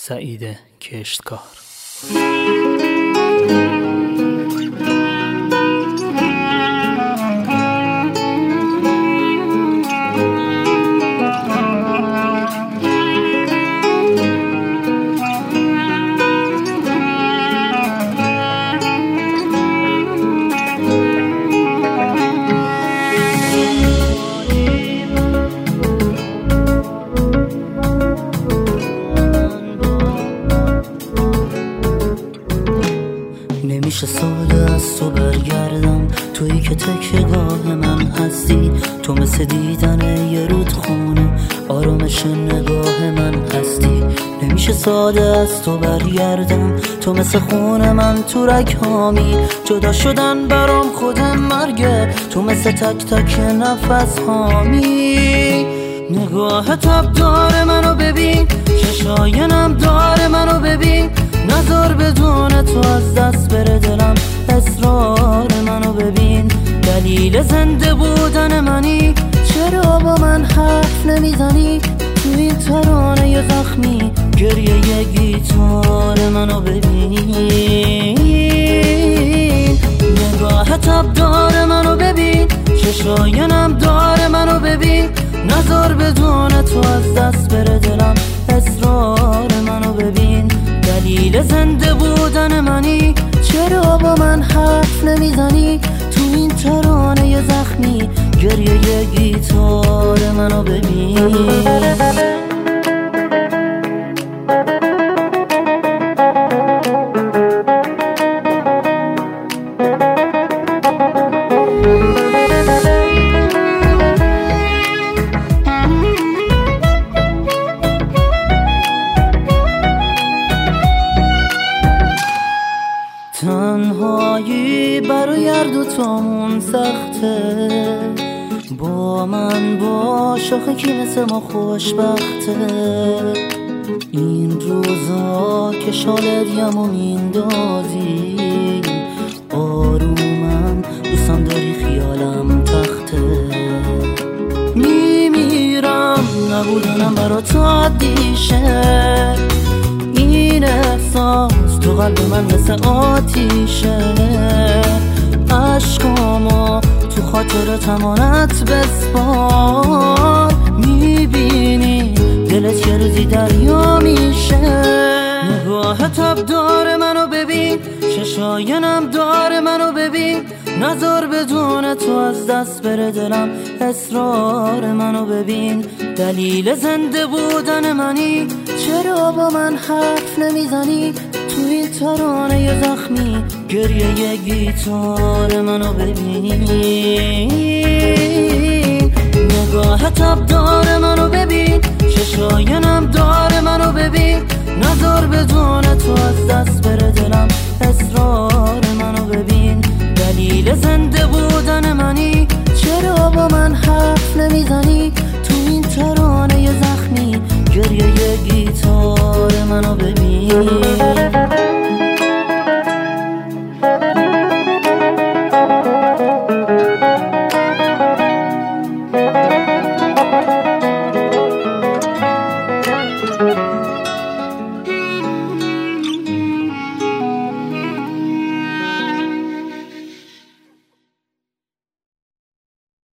سعید کشتکار. نمیشه سال از تو برگردم، تویی که تکیه‌گاه من هستی. تو مثل دیدن یه رودخونه، آرامش نگاه من هستی. نمیشه سال از تو برگردم، تو مثل خون من تو رگ‌هامی. جدا شدن برام خود مرگه، تو مثل تک تک نفس هامی. نگاه تب داره منو ببین، چشای نم داره منو ببین. نذار بدون تو از دست بره دلم، اصرار منو ببین. دلیل زنده بودن منی، چرا با من حرف نمیزنی؟ تو این ترانه زخمی گریه یه گیتار منو ببین. نگاه تب داره منو ببین، چشای نم داره منو ببین. نذار بدون تو از دست بره دلم، اصرار منو ببین. دلیل زنده بودن منی، چرا با من حرف نمیزنی؟ تو این ترانه زخمی گریه یه گیتار منو ببین. تنهایی برای هر دوتامون سخته، با من باش آخه کی مثل ما خوشبخته. این روزا که شال دیمو میندازی، آرومم دوستم داری خیالم تخته. میمیرم نبودنم برات عادیشه، این احساس تو قلب من مثل آتیشه. عشقامو تو خاطر تمانت بسپار، میبینی دلت یه روزی دریا میشه. نگاه تب داره منو ببین، چشای نم داره منو ببین. نذار بدون تو از دست بره دلم، اصرار منو ببین. دلیل زنده بودن منی، چرا با من حرف نمیزنی؟ تو این ترانه زخمی گریه یه گیتار منو ببین. نگاه تب داره منو ببین،